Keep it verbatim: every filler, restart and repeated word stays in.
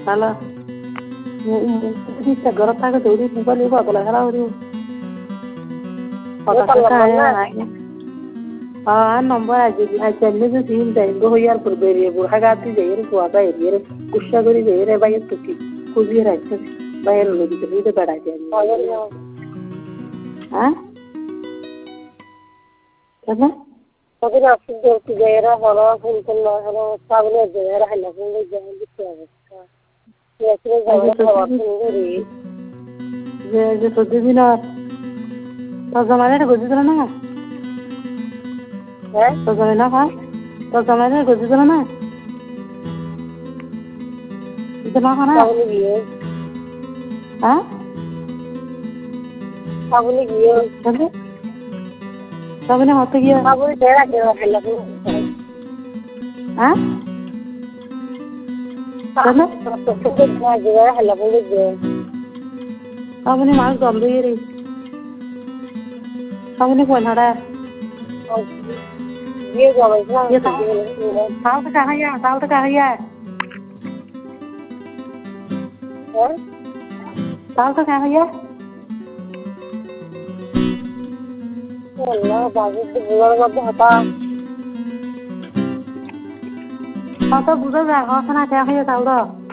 Halo. Ini segera tak ke dulu bukan itu apa lah kalau itu. Pada saya ah nomor aja aja ni tu sih dah itu hoyar berbeda berharga tu jadi itu apa ini kusya gori jadi bayar tu ki kuzi raja bayar lebih tu itu pada aja. Ah? Apa? Tapi nak sudah tiga era kalau pun kalau kalau sabun ada era hanya pun le jangan dibuat. Ya sudah jangan buat sendiri. Je je sudah bila तो ज़माने में गुज़र ना है तो ज़माना का तो ज़माने में गुज़र ना इतना खाना sabun dia हाँ sabun dia चले सबने होते किया sabun era era hanya pun हाँ चले तो sudah jangan hanya pun le सबने माल जम्बे ये रही सबने कौन हरा ये जावे ये साल साल तक कहाँ या साल तक कहाँ या है साल तक कहाँ या अल्लाह बाबू तो बुरा बाबू हटा साल तक बुरा जाएगा खाना क्या है ये साल तक